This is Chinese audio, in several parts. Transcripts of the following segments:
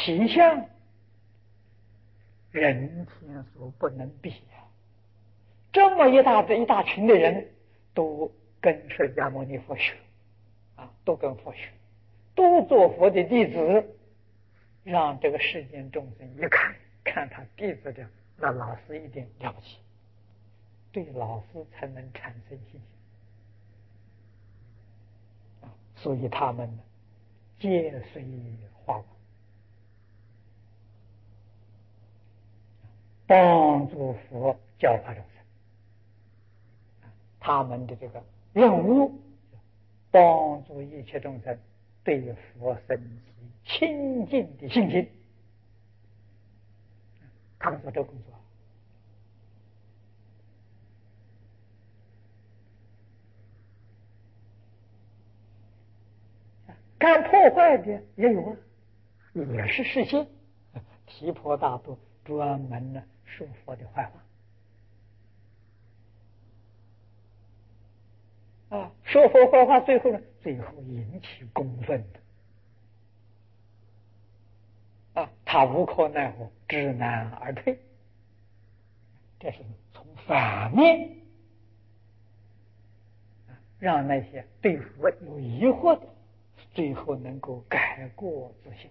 体相人天所不能比呀！这么一大群的人都跟释迦牟尼佛学都跟佛学，都做佛的弟子，让这个世间众生一看他弟子的，那老师一定了不起，对老师才能产生信心所以他们呢皆随化光，帮助佛教化众生。他们的这个任务，帮助一切众生对佛生起亲近的信心。他们做这个工作，干破坏的也有也是世心。提婆达多专门呢说佛的坏话说佛坏话，最后引起公愤的他无可奈何，知难而退。这是从反面让那些对佛有疑惑的，最后能够改过自新。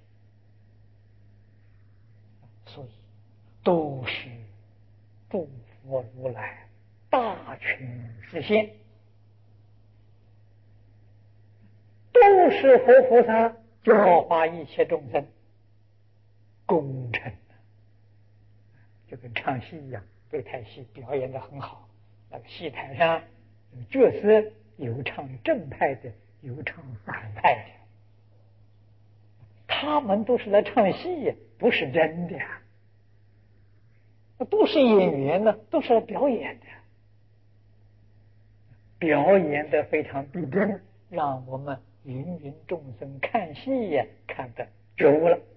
所以都是诸佛如来大群示现，都是佛菩萨教化一切众生功臣，就跟唱戏一样，这台戏表演得很好，那个戏台上角色有唱正派的，有唱反派的，他们都是来唱戏，不是真的都是演员呢，都是来表演的，表演得非常逼真，让我们芸众生看戏看得觉悟了。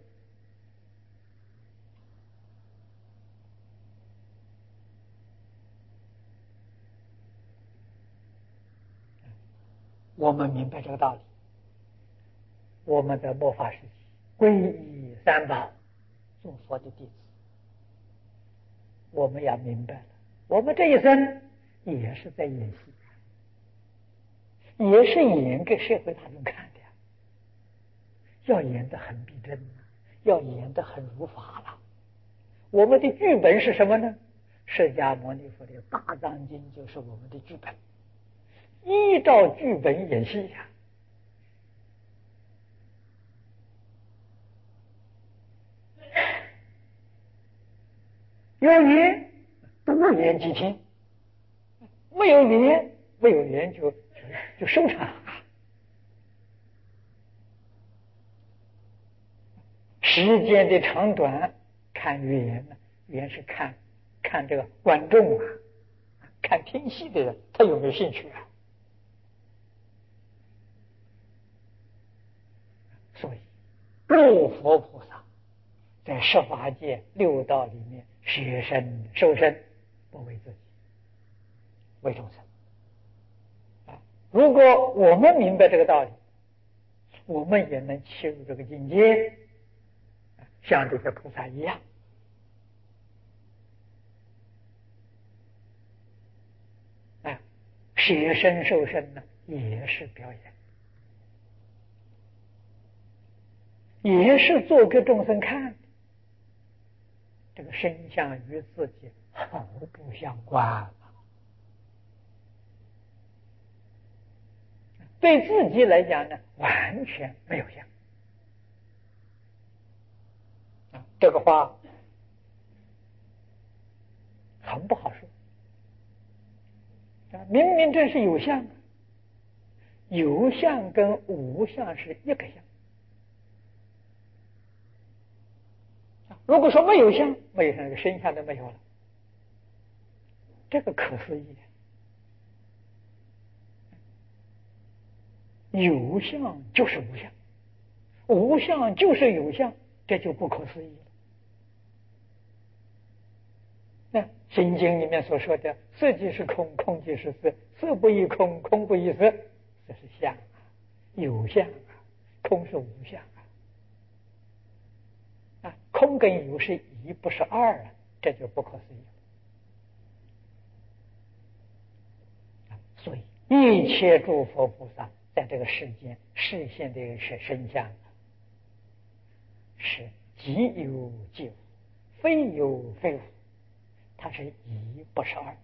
我们明白这个道理，我们的末法时期皈依三宝，做佛的弟子，我们也明白了，我们这一生也是在演戏，也是演给社会大众看的，要演得很逼真，要演得很如法了。我们的剧本是什么呢？释迦牟尼佛的大藏经就是我们的剧本，依照剧本演戏有缘多演几天，没有缘就收场。时间的长短看缘缘是看这个观众看听戏的人他有没有兴趣所以诸佛菩萨在十法界六道里面学身受身，不为自己，为众生如果我们明白这个道理，我们也能切入这个境界，像这些菩萨一样学身受身呢，也是表演，也是做给众生看的。这个身相与自己毫不相关，对自己来讲呢，完全没有相这个话很不好说明明这是有相，有相跟无相是一个相。如果说没有相，这个身相都没有了，这个可思议。有相就是无相，无相就是有相，这就不可思议了。那心经里面所说的色即是空，空即是色，色不异空，空不异色，这是相有相空是无相空跟有是一，不是二啊，这就不可思议了。所以一切诸佛菩萨在这个世间示现的是身相，是即有即无，非有非无，它是一，不是二。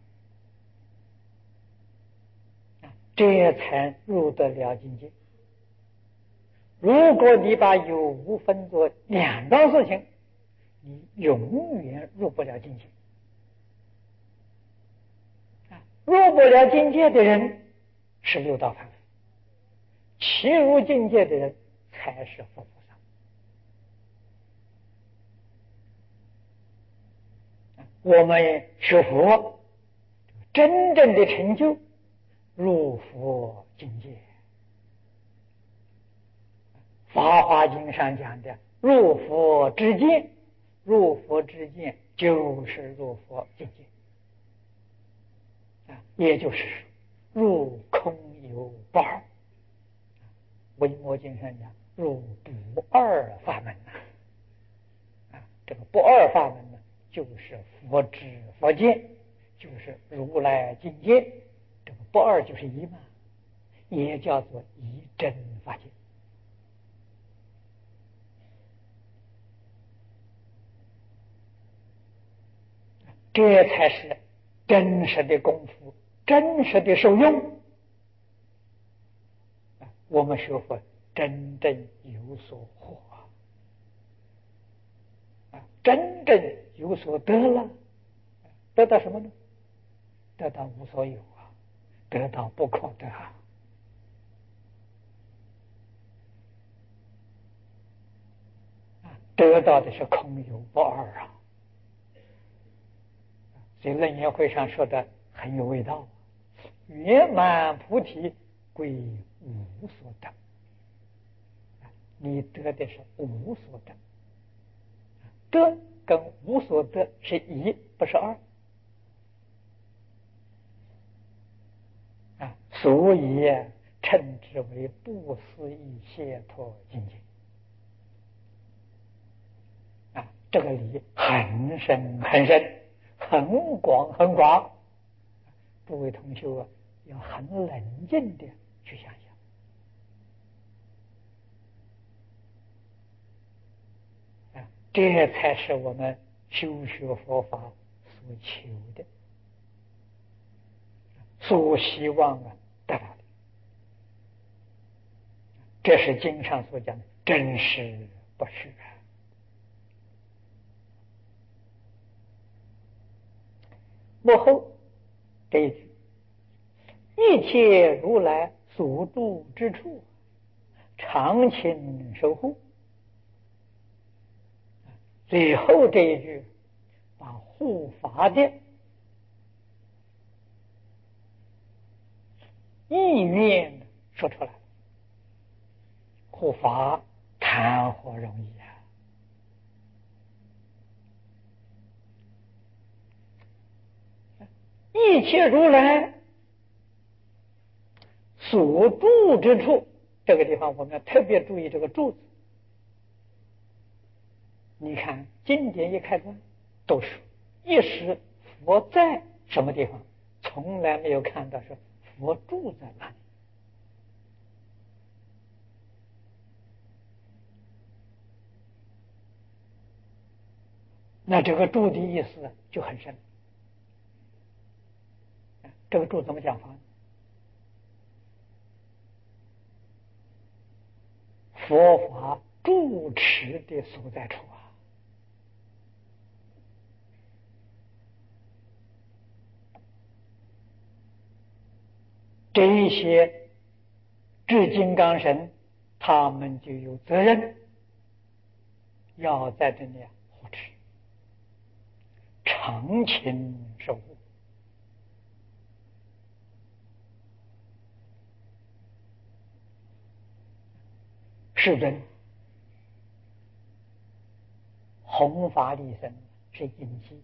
这才入得了境界。如果你把有无分作两桩事情，你永远入不了境界。入不了境界的人是六道凡夫，其入境界的人才是佛菩萨。我们学佛真正的成就入佛境界，法华经上讲的入佛之见，入佛之见就是入佛境界，也就是说入空有不二。维摩经上讲入不二法门这个不二法门呢，就是佛知佛见，就是如来境界。这个不二就是一嘛，也叫做一真法界。这才是真实的功夫，真实的受用。我们学佛真正有所获真正有所得了。得到什么呢？得到无所有得到不可得得到的是空有不二所以楞严会上说的很有味道，圆满菩提归无所得。你得的是无所得，得跟无所得是一，不是二所以称之为不思议解脱境界这个理很深很深，很广很广。诸位同学要很冷静的去想想这才是我们修学佛法所求的，所希望得到的。这是经上所讲的真实不虚幕后这一句，一切如来所住之处，常勤守护。最后这一句把护法的意愿说出来，护法谈何容易一切如来所住之处，这个地方我们要特别注意这个住字。你看经典一开端都是一时佛在什么地方，从来没有看到是佛住在哪里。那这个住的意思就很深。这个住怎么讲法？佛法住持的所在处这一些至金刚神他们就有责任要在这里护持，常勤守护。世尊弘法利生是因机，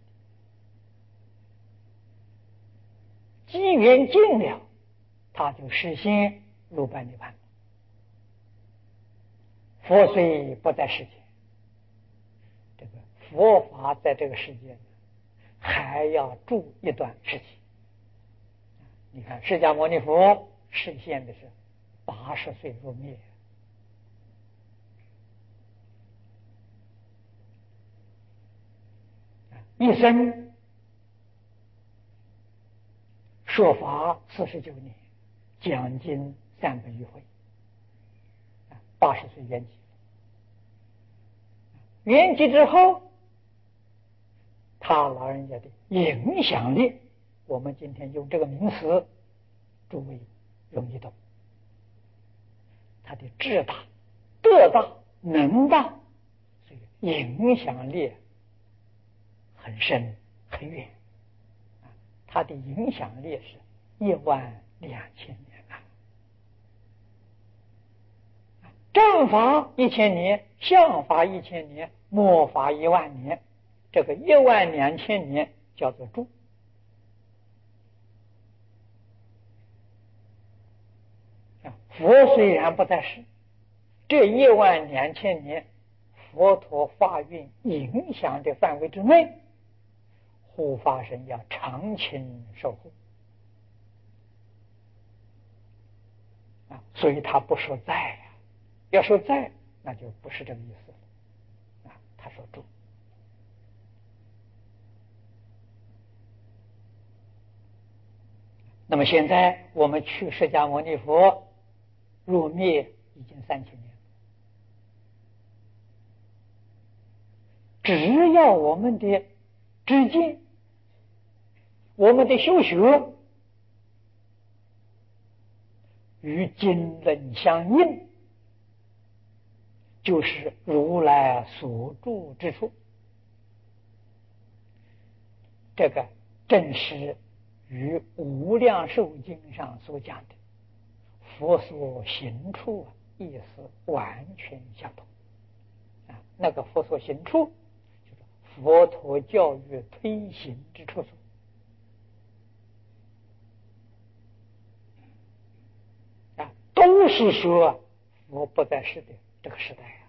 机缘尽了，他就实现入般涅槃。佛虽不在世间，这个佛法在这个世界还要住一段时期。你看，释迦牟尼佛实现的是80岁入灭，一生说法49年，讲经300余回，80岁圆寂。圆寂之后，他老人家的影响力，我们今天用这个名词，诸位容易懂。他的智大、德大、能大，所以影响力很深很远。他的影响力是12000年啊！正法1000年，相法1000年，末法10000年，这个12000年叫做住。佛虽然不在世，这12000年佛陀法运影响的范围之内，护法神要常勤守护所以他不说在呀，要说在，那就不是这个意思了他说住。那么现在我们去释迦牟尼佛入灭已经3000年了，只要我们的知见，我们的修学与经论相应，就是如来所住之处。这个正是与无量寿经上所讲的佛所行处意思完全相同那个佛所行处就是佛陀教育推行之处所都是说佛不在世的这个时代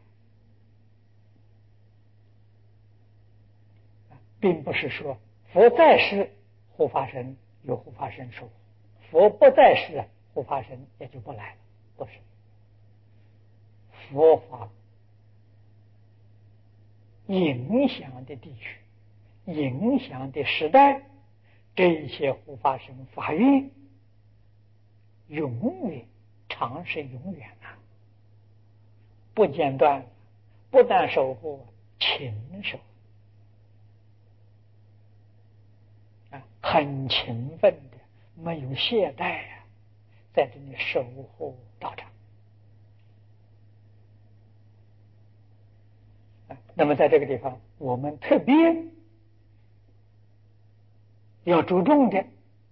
并不是说佛在世护法神有护法神守护，佛不在世护法神也就不来了，不是。佛法影响的地区，影响的时代，这些护法神法运永远长是永远不间断，不但守护，勤守很勤奋的，没有懈怠在这里守护道场那么在这个地方，我们特别要注重的，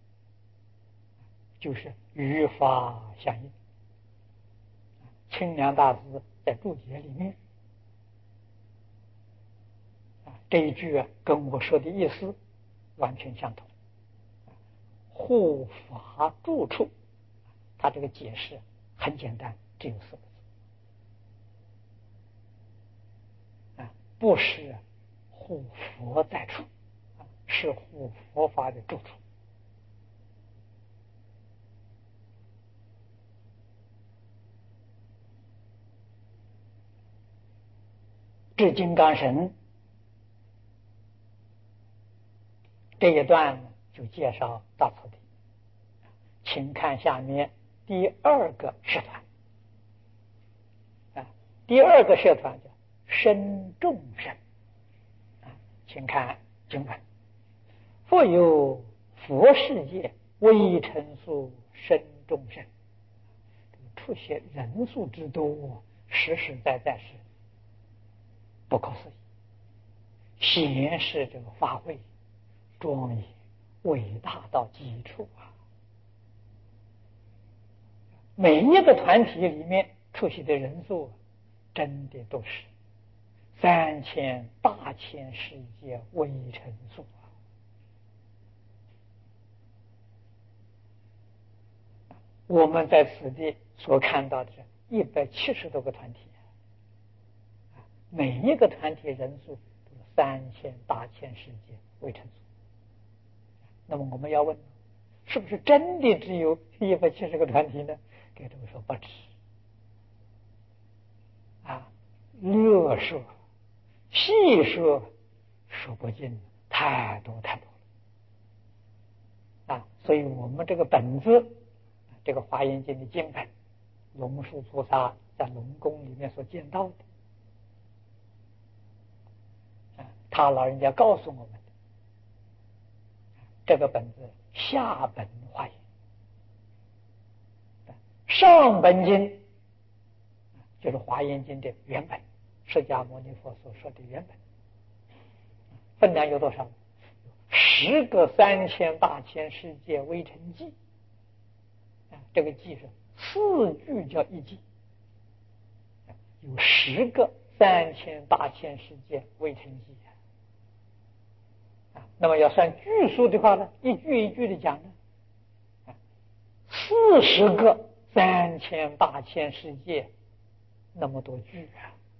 就是与法相应。清凉大师在注解里面这一句跟我说的意思完全相同。护法住处，他这个解释很简单，只有4个字不是护佛在处是护佛法的住处。至金刚神这一段就介绍到此地，请看下面第2个社团第2个社团叫身众生请看经文：复有佛世界微尘数身众生，出现人数之多，实实在在是不可思议，显示这个法会庄严伟大到极处每一个团体里面出席的人数真的都是3000大千世界微尘数我们在此地所看到的是170多个团体每一个团体人数都是 3800世界未成熟。那么我们要问，是不是真的只有170个团体呢？给这个说不止啊，略说细说说不尽，太多太多了啊！所以我们这个本子，这个华严经的经本，龙树菩萨在龙宫里面所见到的他老人家告诉我们的这个本子下本华严，上本经就是华严经的原本，释迦牟尼佛所说的原本，分量有多少？10个3800世界微尘记，这个记是4句叫一记，有10个3800世界微尘记那么要算句数的话呢，一句一句的讲呢，40个3800世界那么多句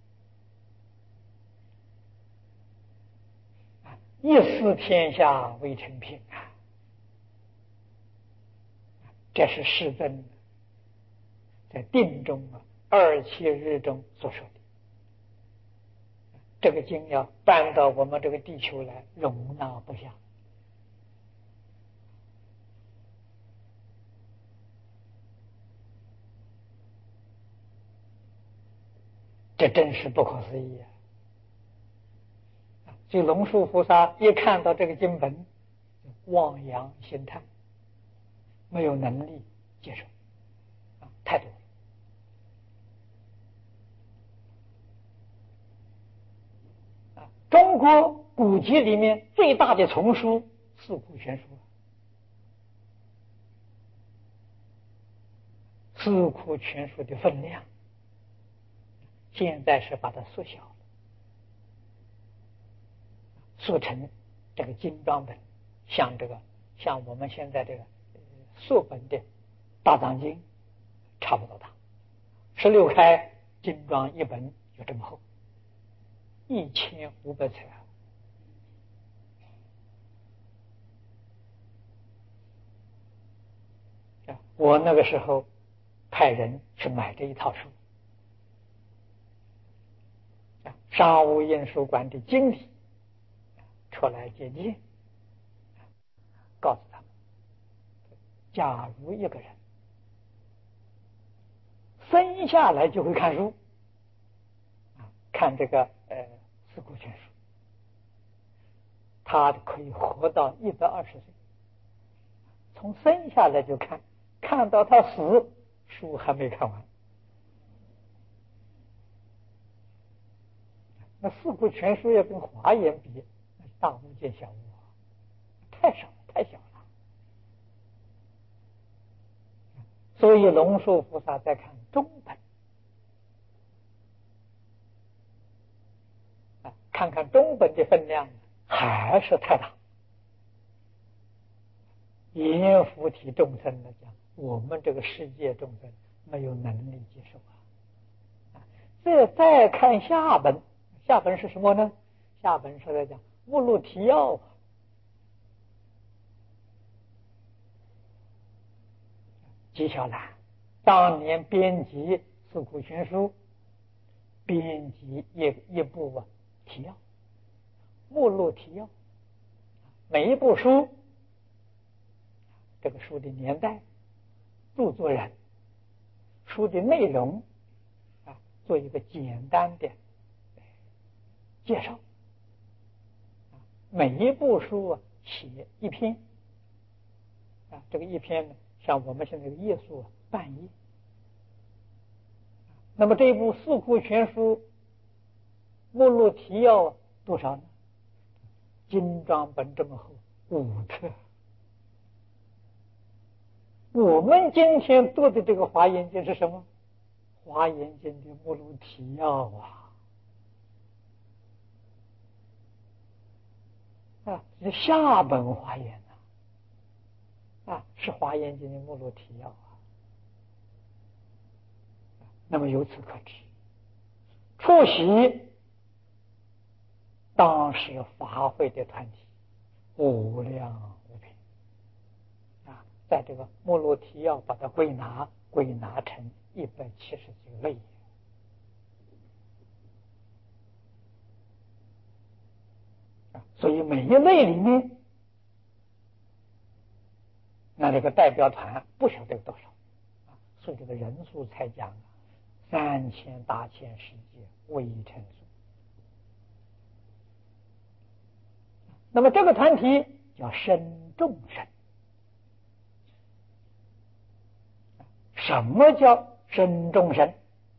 一思天下为成品这是世尊在定中27日中所说的。这个经要搬到我们这个地球来，容纳不下。这真是不可思议所以龙树菩萨一看到这个经本，望洋兴叹，没有能力接受太多了中国古籍里面最大的丛书《四库全书》，《四库全书》的分量现在是把它缩小了，缩成这个精装本，像我们现在这个缩本的大藏经差不多大，16开精装一本有这么厚，1500册我那个时候派人去买这一套书，商务印书馆的经理出来接见，告诉他们，假如一个人生下来就会看书看这个四库全书，他可以活到120岁，从生下来就看到他死，书还没看完。那四库全书要跟华严比，大巫见小巫太少太小了。所以龙树菩萨在看中本看看中本的分量还是太大，阎浮提众生来讲，我们这个世界众生没有能力接受再看下本，下本是什么呢？下本是在讲目录提要纪晓岚当年编辑四库全书，编辑一部提要，目录提要，每一部书这个书的年代、著作人、书的内容做一个简单的介绍。每一部书写一篇这个一篇呢，像我们现在的页数半页。那么这一部四库全书目录提要多少呢？精装本这么厚，5册。我们今天读的这个华严经是什么？华严经的目录提要是下本华严是华严经的目录提要那么由此可知，出席当时发挥的团体无量无边啊，在这个目录提要把它归纳成170几个类。所以每一类里面，那这个代表团不晓得有多少所以这个人数才讲3000大千世界未成数。那么这个团体叫生众生。什么叫生众生？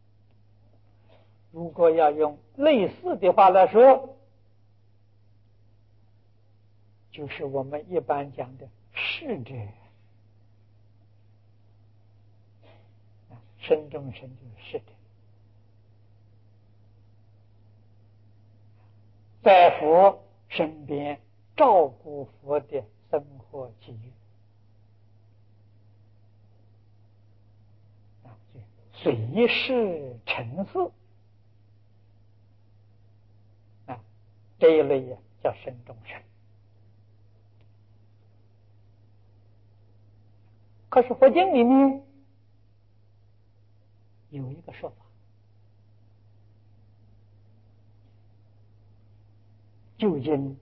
如果要用类似的话来说，就是我们一般讲的逝者。生众生就是逝者，在佛身边照顾佛的生活起居，随事成事这一类叫生众生。可是佛经里面有一个说法，究竟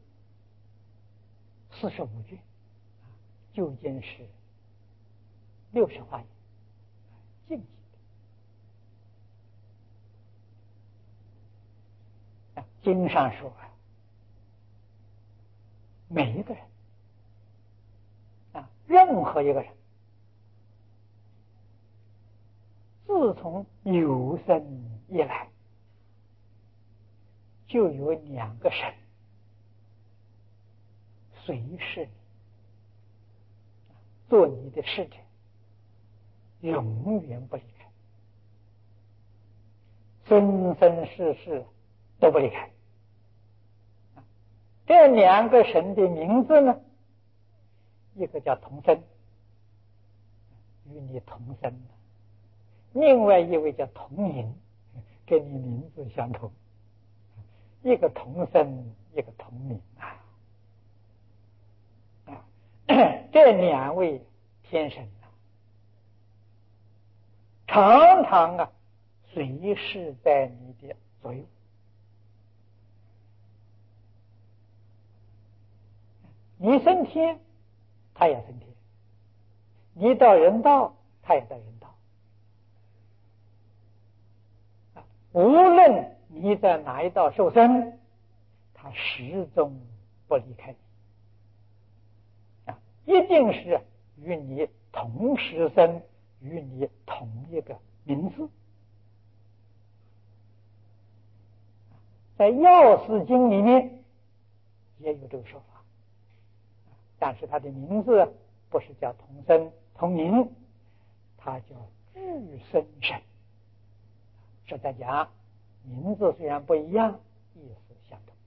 45卷，究竟是60华严净集的。经上说每一个人任何一个人，自从有生以来，就有2个神随侍你，做你的使者，永远不离开，生生世世都不离开。这2个神的名字呢，一个叫同生，与你同生的；另外一位叫同名，跟你名字相同。一个同生，一个同名这2位天神常常随侍在你的左右。你升天，他也升天；你到人道，他也到人道。无论你在哪一道受生，他始终不离开你一定是与你同时生，与你同一个名字。在药师经里面也有这个说法，但是他的名字不是叫同生同名，他叫具生神。是在讲名字虽然不一样，意思相同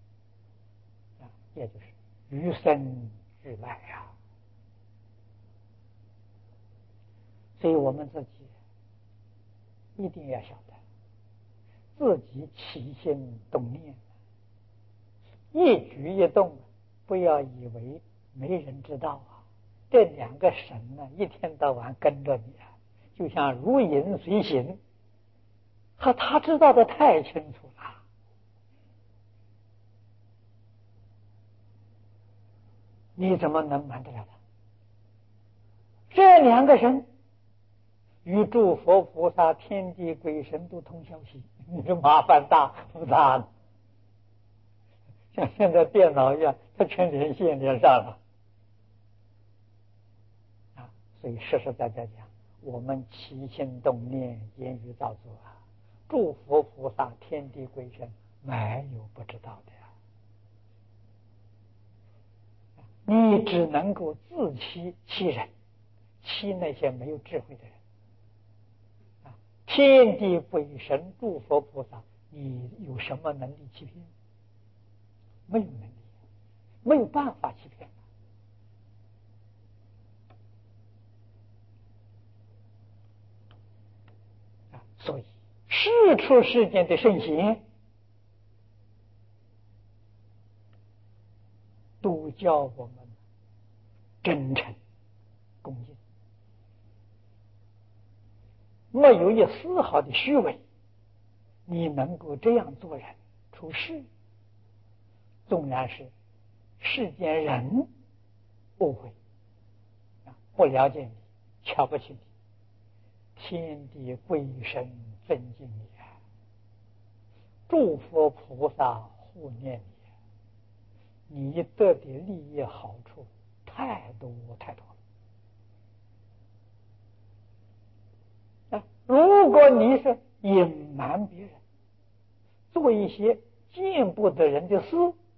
也就是与生俱来所以我们自己一定要晓得，自己起心动念，一举一动，不要以为没人知道这2个神一天到晚跟着你就像如影随形，他知道的太清楚了。你怎么能瞒得了他？这2个神与诸佛菩萨、天地鬼神都通消息，你的麻烦大不大呢？像现在电脑一样，它全连上了所以实实在在讲，我们起心动念、言语造作诸佛菩萨、天地鬼神没有不知道的你只能够自欺欺人，欺那些没有智慧的人天地鬼神、诸佛菩萨，你有什么能力欺骗？没有能力，没有办法欺骗所以世出世间的圣贤， 都叫我们真诚恭敬，没有一丝毫的虚伪。你能够这样做人处事，纵然是世间人误会不了解你，瞧不起你，天地鬼神尊敬你，诸佛菩萨护念你，你得的利益好处太多太多了。如果你是隐瞒别人，做一些见不得人的事，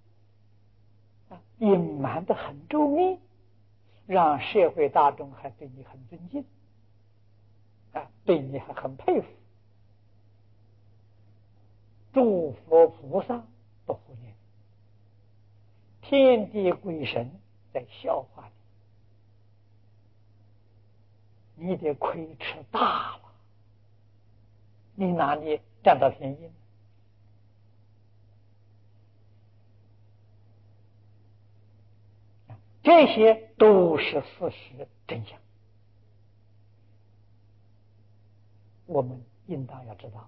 隐瞒得很周密，让社会大众还对你很尊敬，对你还很佩服，诸佛菩萨不护念，天地鬼神在笑话你，你的亏吃大了，你哪里占到便宜呢？这些都是事实真相，我们应当要知道。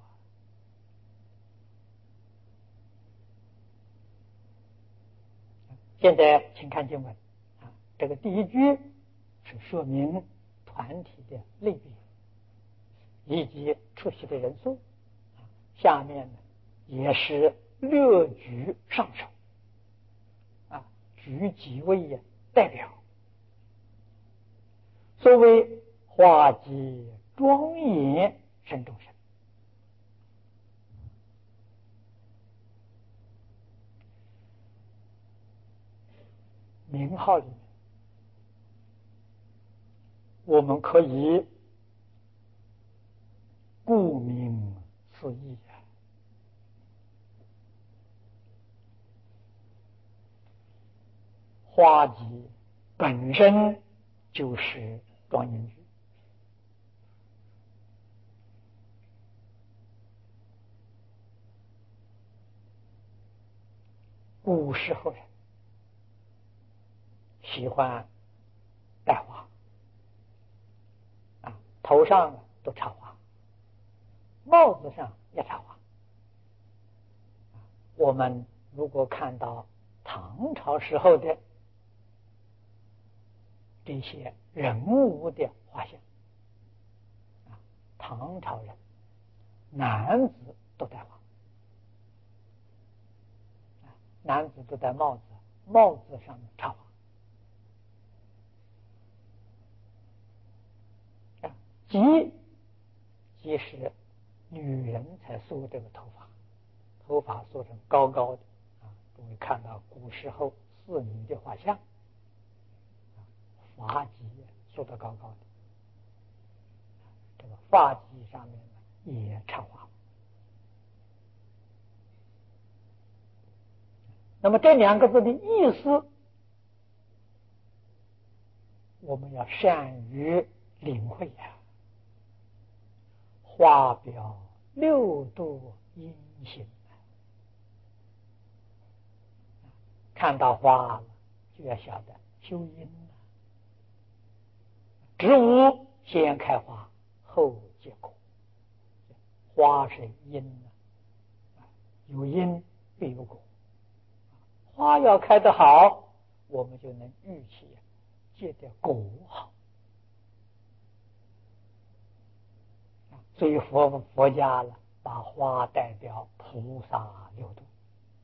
现在请看经文这个第一句是说明团体的类别以及出席的人数，下面呢也是略举上首举几位代表。所谓化极庄严身众生，名号里面我们可以顾名思义化极本身就是庄严句，古时候人喜欢戴花头上都插花，帽子上也插花。我们如果看到唐朝时候的这些人物的画像，唐朝人男子都戴花，男子都戴帽子，帽子上面插花。即使女人才梳这个头发，头发梳成高高的各位看到古时候侍女的画像，发髻梳得高高的，这个发髻上面也插花。那么这两个字的意思，我们要善于领会花表六度阴行，看到花了就要晓得修阴了。植物先开花后结果，花是因有因必有果，花要开得好，我们就能预期结的果好。所以佛家了把花代表菩萨六度，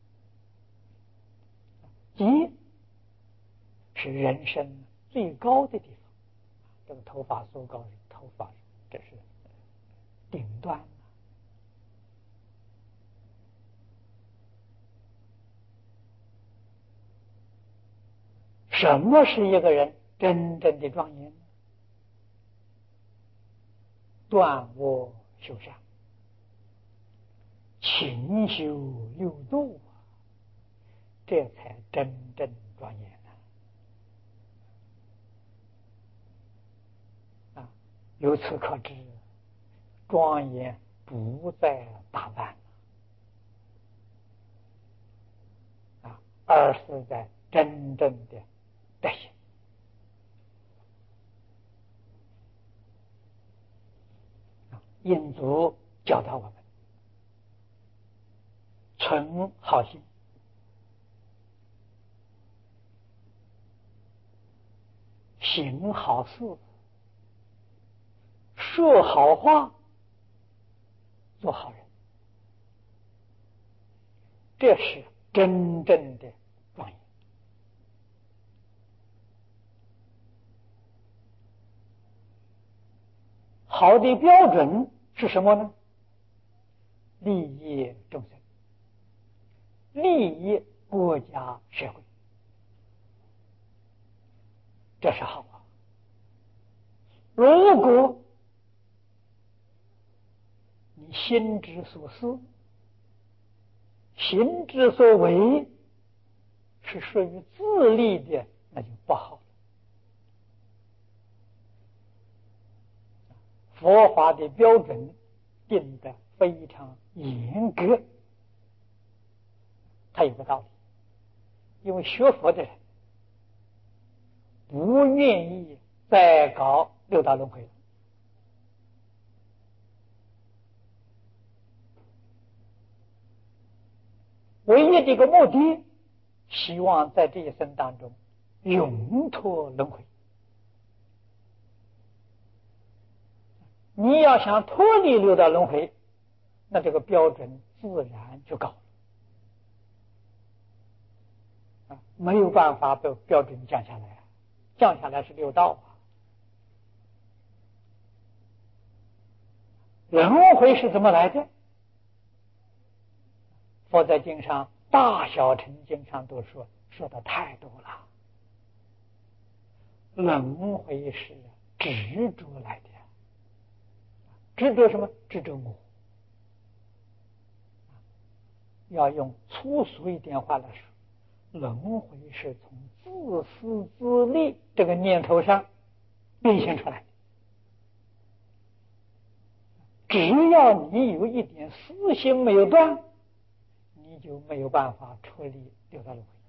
即是人生最高的地方。这个头发梳高是头发，这是顶端。什么是一个人真正的庄严？断我修善，勤修六度，这才真正庄严由此可知，庄严不在打扮而是在真正的德行。印祖教导我们存好心，行好事，说好话，做好人，这是真正的庄严。好的标准是什么呢？利益众生，利益国家社会，这是好啊。如果你心之所思，行之所为是属于自利的，那就不好了。佛法的标准定得非常严格，它有个道理。因为学佛的人不愿意再搞六道轮回了，唯一的一个目的，希望在这一生当中永脱轮回。你要想脱离六道轮回，那这个标准自然就高了。没有办法把标准降下来，降下来是六道啊。轮回是怎么来的？佛在经上大小乘经上都说的太多了。轮回是执着来的，执着什么？执着我。要用粗俗一点话来说，轮回是从自私自利这个念头上变现出来的。只要你有一点私心没有断，你就没有办法脱离六道轮回。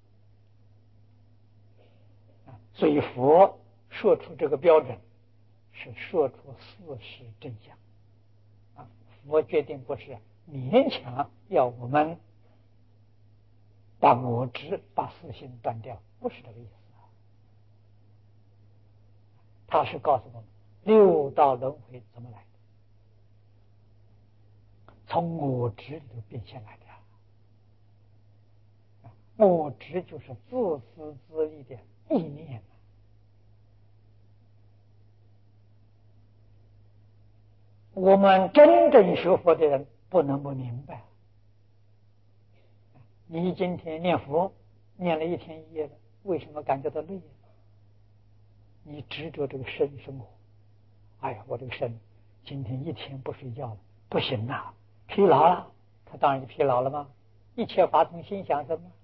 所以佛说出这个标准，是说出事实真相。佛决定不是勉强要我们把我执、把私心断掉，不是这个意思。他是告诉我们六道轮回怎么来的，从我执里头变现来的。我执就是自私自利的意念。我们真正学佛的人不能不明白。你今天念佛念了一天一夜了，为什么感觉到累了？你执着这个身生活。哎呀，我这个身今天一天不睡觉了，不行啊，疲劳了。他当然就疲劳了吗？一切法从心想生嘛。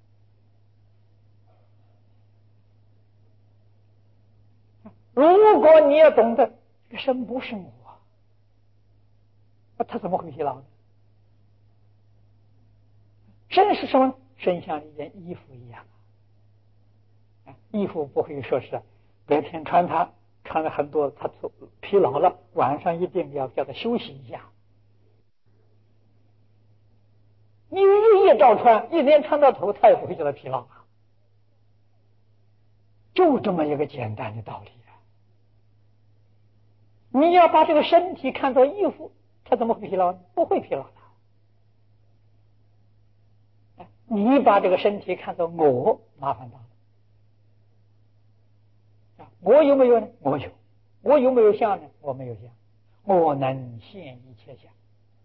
如果你要懂得这个身不是我，那他怎么会疲劳呢？身是什么？身像一件衣服一样。衣服不会说是白天穿它，穿了很多，他疲劳了，晚上一定要叫他休息一下。你日夜照穿，一天穿到头，他也不会觉得疲劳啊。就这么一个简单的道理啊！你要把这个身体看作衣服，他怎么会疲劳呢？不会疲劳的。你把这个身体看作我，麻烦大了。我有没有呢？我有。我有没有相呢？我没有相。我能现一切相。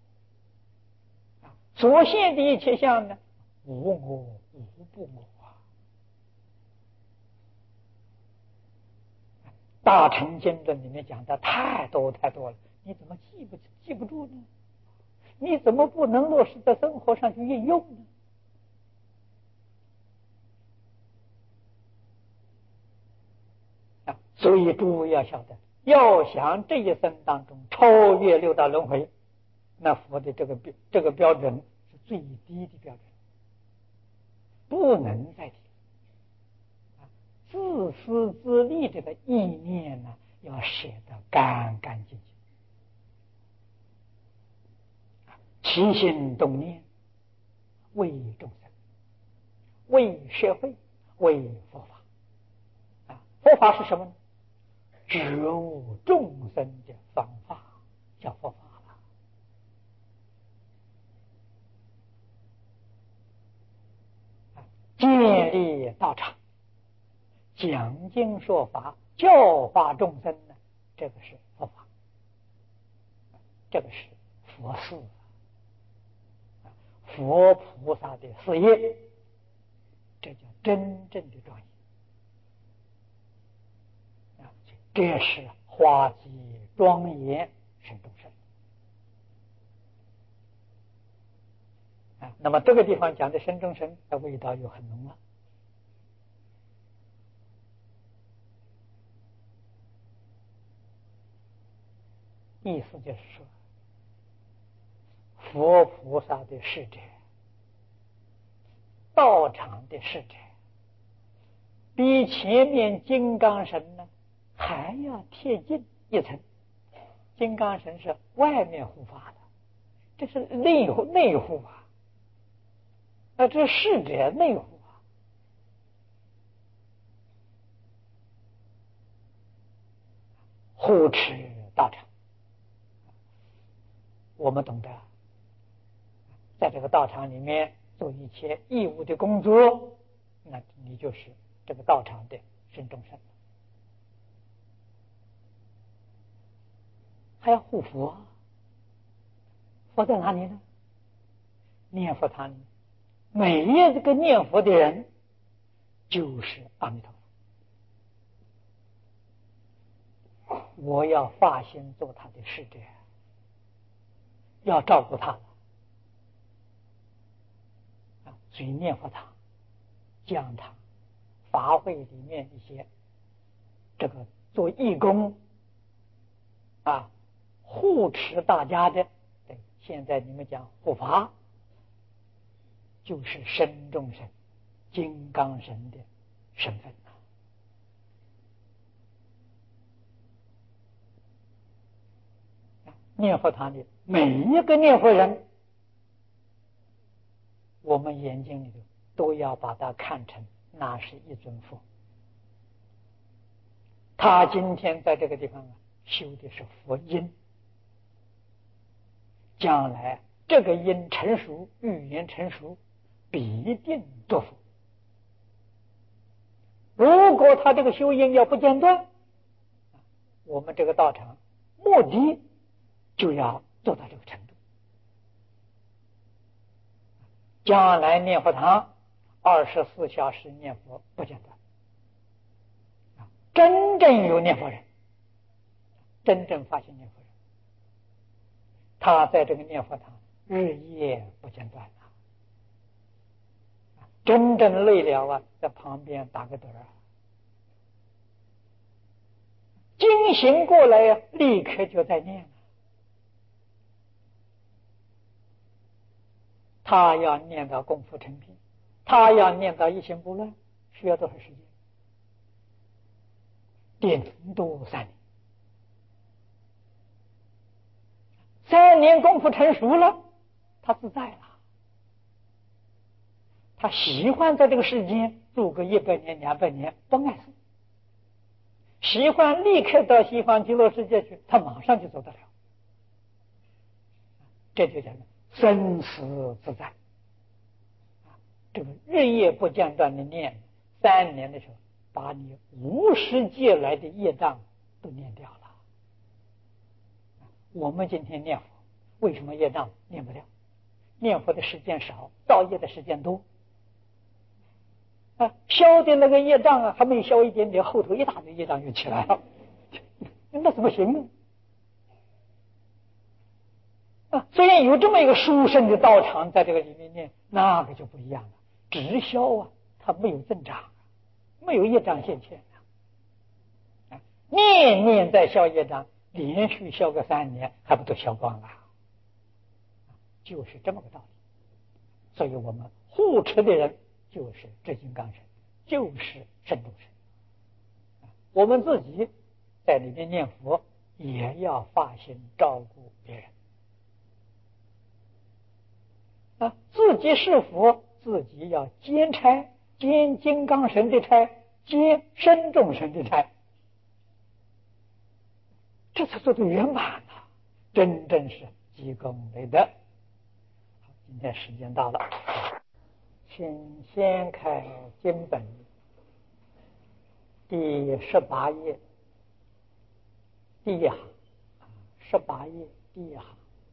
所现的一切相呢，无我无不我啊。大乘经论里面讲的太多太多了，你怎么记不住呢？你怎么不能落实在生活上去运用呢？所以诸位要晓得，要想这一生当中超越六道轮回，那佛的这个标准是最低的标准，不能再低。 思自利这个意念呢，要舍得干干净净，起心动念为众生，为社会，为佛法。佛法是什么呢？觉悟众生的方法，叫佛法了。建立道场，讲经说法，教化众生呢，这个是佛法，这个是佛事，佛菩萨的事业，这叫真正的庄严。这是化极庄严生众生。那么这个地方讲的生众生的味道又很浓了。意思就是说，佛菩萨的使者，道场的使者，比前面金刚神呢还要贴近一层。金刚神是外面护法的，这是内护啊，这使者内护啊。护持道场，我们懂得在这个道场里面做一切义务的工作，那你就是这个道场的生众生。还要护佛，佛在哪里呢？念佛堂里，每一个念佛的人就是阿弥陀佛。我要发心做他的使者，要照顾他了。所以念佛堂、讲堂、法会里面一些这个做义工护持大家的，对，现在你们讲护法，就是身众生、金刚神的身份念佛堂里每一个念佛人，我们眼睛里头都要把它看成那是一尊佛。他今天在这个地方修的是佛因，将来这个因成熟，语言成熟，必定作佛。如果他这个修因要不间断，我们这个道场目的就要做到这个程度。将来念佛堂24小时念佛不间断，真正有念佛人，真正发现念佛人，他在这个念佛堂日夜不间断真正累了在旁边打个盹惊醒过来立刻就在念了。他要念到功夫成品，他要念到一心不乱，需要多少时间？顶多3年。3年功夫成熟了，他自在了。他喜欢在这个世间住个100年、200年，不碍事。喜欢立刻到西方极乐世界去，他马上就走得了。这就叫生死自在。这个日夜不间断的念，3年的时候，把你50劫来的业障都念掉了。我们今天念佛，为什么业障念不掉？念佛的时间少，造业的时间多。消的那个业障还没消一点点，后头一大堆业障又起来了，那怎么行呢？虽然有这么一个殊胜的道场在这个里面念，那个就不一样了。直消它没有增长，没有业障现前念念在消业障，连续消个3年，还不都消光了？就是这么个道理。所以我们护持的人就是这金刚神，就是圣众神。 我们自己在里面念佛，也要发心照顾别人啊。自己是佛，自己要兼差，兼金刚神的差，兼身众生的差，这才做得圆满啊！真正是积功累德。好，今天时间到了，请先开经本第18页第一行，18页第一行。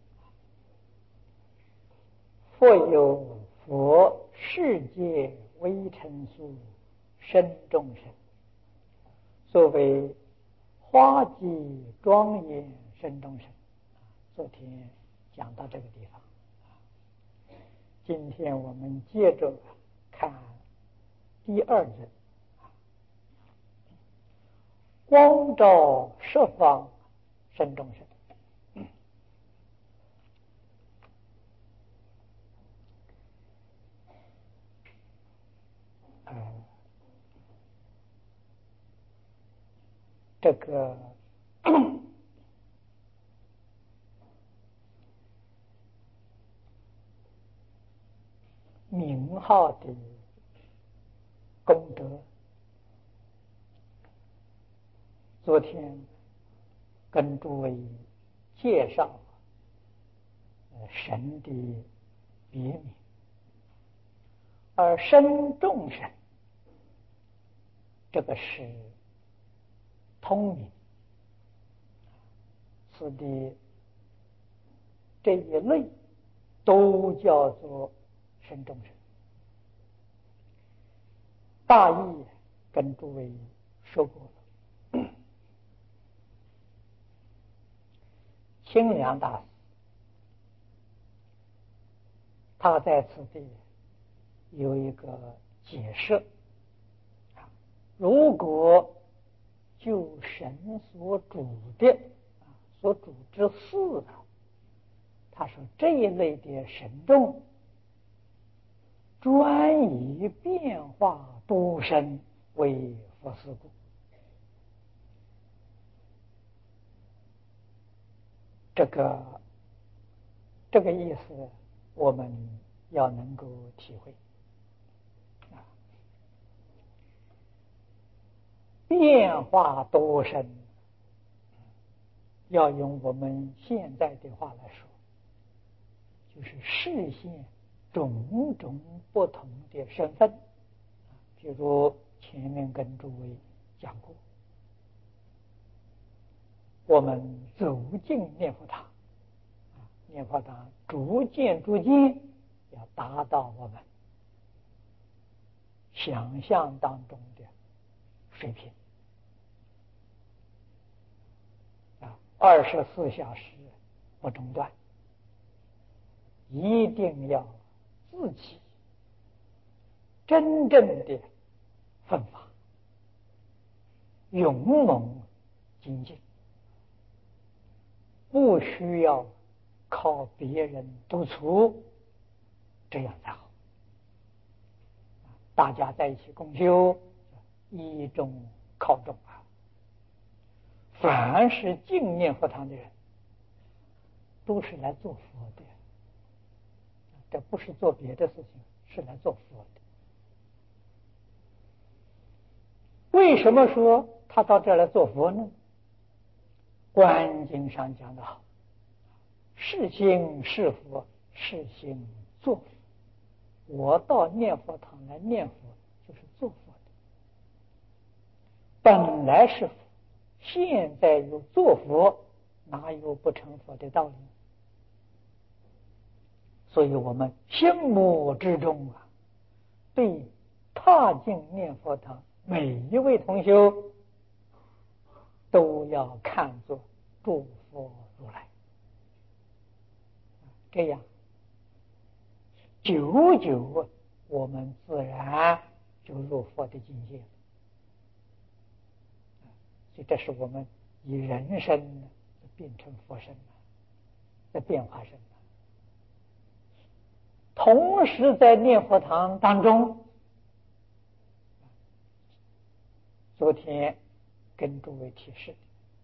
复有佛世界微尘数身众生，所谓花季庄严身众生。昨天讲到这个地方，今天我们接着看第2字，光照十方身众生。这个名号的功德，昨天跟诸位介绍神的别名，而身众生这个是通名，此的这一类都叫做身众生。大意跟诸位说过了，清凉大师他在此地有一个解释，如果就神所主的所主之事他说这一类的神众专以变化多身为佛事故。这个意思我们要能够体会。变化多身，要用我们现在的话来说，就是视现种种不同的身份。比如前面跟诸位讲过，我们走进念佛堂，念佛堂逐渐要达到我们想象当中的水平，24小时不中断，一定要自己真正的奋发勇猛精进，不需要靠别人督促，这样才好。大家在一起共修，一众靠众啊。凡是进念佛堂的人，都是来做佛的，这不是做别的事情，是来做佛的。为什么说他到这儿来做佛呢？观经上讲得好，是心是佛，是心做佛。我到念佛堂来念佛，就是做佛的。本来是佛，现在有做佛，哪有不成佛的道理？所以我们心目之中对踏进念佛堂每一位同修都要看作诸佛如来，这样久久我们自然就入佛的境界了。所以这是我们以人身变成佛身的变化身。同时在念佛堂当中，昨天跟诸位提示的，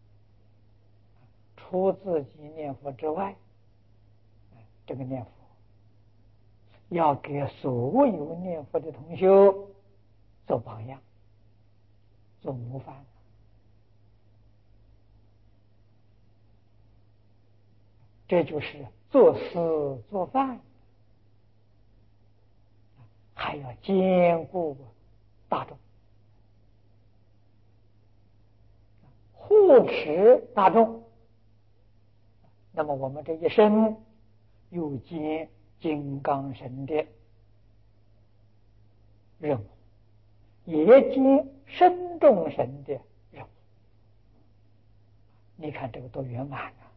除自己念佛之外，这个念佛要给所有念佛的同修做榜样，做模范。这就是做事做饭，还要兼顾大众，护持大众。那么我们这一生又兼金刚神的任务，也兼身众神的任务。你看这个多圆满啊！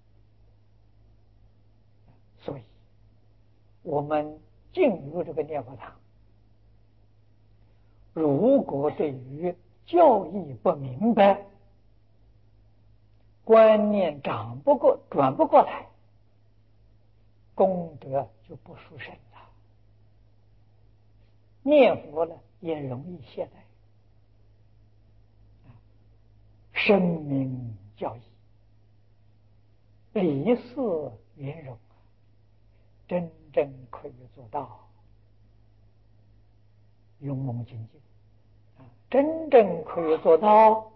所以我们进入这个念佛堂，如果对于教义不明白，观念转不过来，功德就不殊胜了，念佛呢也容易懈怠。声明教义，理事圆融，真正可以做到勇猛精进，真正可以做到